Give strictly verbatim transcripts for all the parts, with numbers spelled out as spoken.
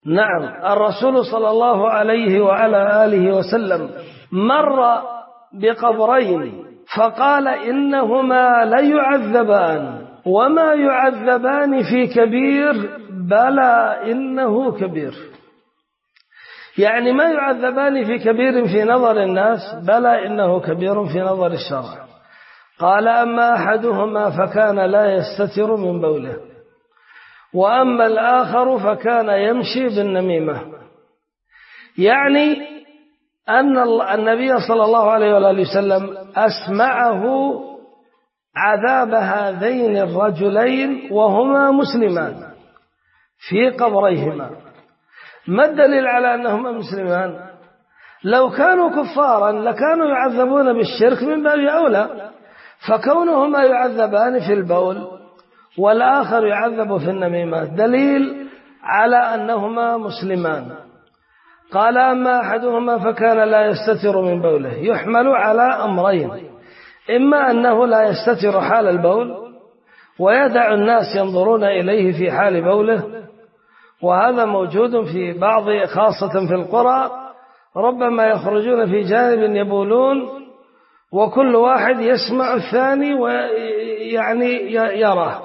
نعم، الرسول صلى الله عليه وعلى آله وسلم مر بقبرين فقال إنهما ليعذبان وما يعذبان في كبير بلى إنه كبير، يعني ما يعذبان في كبير في نظر الناس، بلى إنه كبير في نظر الشرع. قال أما أحدهما فكان لا يستتر من بوله، وأما الآخر فكان يمشي بالنميمة، يعني أن النبي صلى الله عليه وآله وسلم أسمعه عذاب هذين الرجلين وهما مسلمان في قبريهما. ما الدليل على أنهما مسلمان؟ لو كانوا كفارا لكانوا يعذبون بالشرك من باب أولى، فكونهما يعذبان في البول والآخر يعذب في النميمة دليل على أنهما مسلمان. قال أما أحدهما فكان لا يستتر من بوله، يحمل على أمرين: إما أنه لا يستتر حال البول ويدع الناس ينظرون إليه في حال بوله، وهذا موجود في بعض خاصة في القرى، ربما يخرجون في جانب يبولون وكل واحد يسمع الثاني ويعني يراه،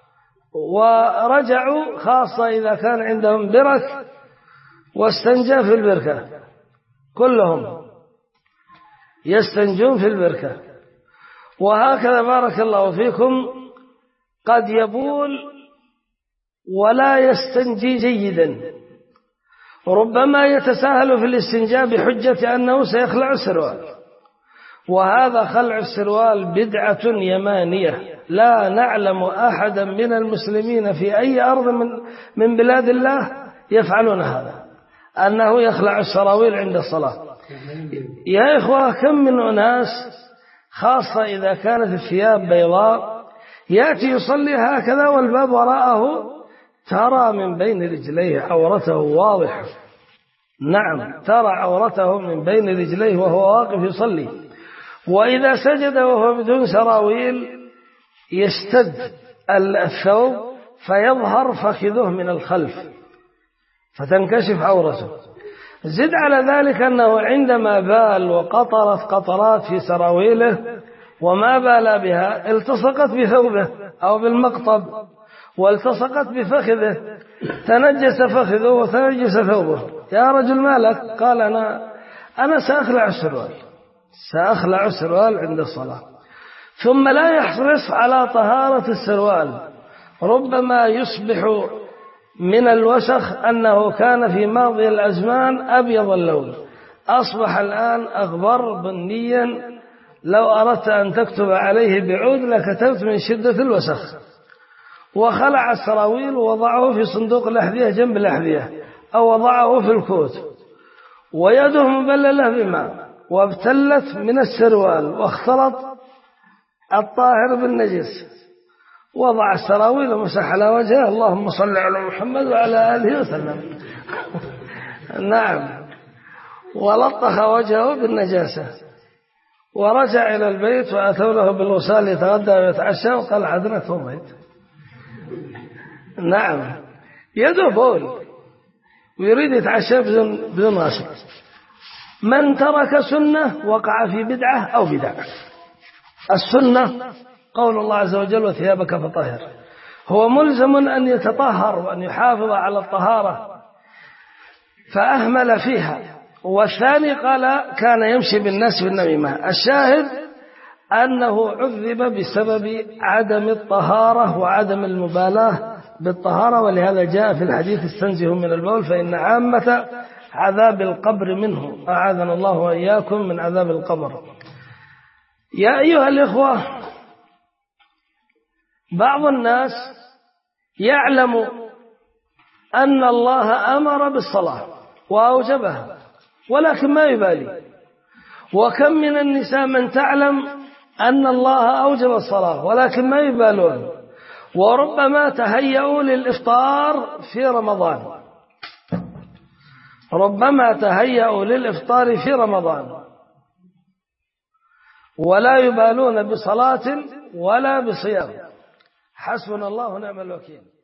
ورجعوا خاصة إذا كان عندهم برك واستنجى في البركة، كلهم يستنجون في البركة. وهكذا بارك الله فيكم قد يبول ولا يستنجي جيدا، ربما يتساهل في الاستنجاء بحجة أنه سيخلع السروال، وهذا خلع السروال بدعة يمانية لا نعلم أحدا من المسلمين في أي أرض من من بلاد الله يفعلون هذا، أنه يخلع السراويل عند الصلاة. يا إخوة، كم من أناس خاصة إذا كانت الثياب بيضاء يأتي يصلي هكذا والباب وراءه ترى من بين رجليه عورته واضح، نعم ترى عورته من بين رجليه وهو واقف يصلي، وإذا سجد وهو بدون سراويل يشتد الثوب فيظهر فخذه من الخلف فتنكشف عورته. زد على ذلك أنه عندما بال وقطرت قطرات في سراويله وما بال بها التصقت بثوبه أو بالمقطب والتصقت بفخذه، تنجس فخذه وتنجس ثوبه. يا رجل مالك؟ قال أنا أنا سأخلع السروال سأخلع السروال عند الصلاة. ثم لا يحرص على طهارة السروال، ربما يصبح من الوسخ أنه كان في ماضي الأزمان أبيض اللون، أصبح الآن أغبر بنيا، لو أردت أن تكتب عليه بعود لكتبت من شدة الوسخ. وخلع السراويل ووضعه في صندوق الأحذية جنب الأحذية أو وضعه في الكوت، ويده مبللة بماء وابتلت من السروال واختلط الطاهر بالنجس، وضع السراويل ومسح على وجهه اللهم صل على محمد وعلى آله وسلم نعم، ولطخ وجهه بالنجاسة، ورجع إلى البيت وأتوا له بالوصال يتغدى ويتعشى وقال عدنا توميت. نعم، يده بول ويريد يتعشى بدون بدون غسل. من ترك سنة وقع في بدعة أو بدعة. السنة قول الله عز وجل وثيابك فطهر، هو ملزم أن يتطهر وأن يحافظ على الطهارة فأهمل فيها. والثاني قال كان يمشي بالناس في النميمة. الشاهد أنه عذب بسبب عدم الطهارة وعدم المبالاة بالطهارة، ولهذا جاء في الحديث استنزه من البول فإن عامة عذاب القبر منه، أعاذنا الله وإياكم من عذاب القبر. يا أيها الإخوة، بعض الناس يعلم أن الله أمر بالصلاة وأوجبها ولكن ما يبالي، وكم من النساء من تعلم أن الله أوجب الصلاة ولكن ما يبالون، وربما تهيأوا للإفطار في رمضان ربما تهيأوا للإفطار في رمضان ولا يبالون بصلاة ولا بصيام. حسبنا الله ونعم الوكيل.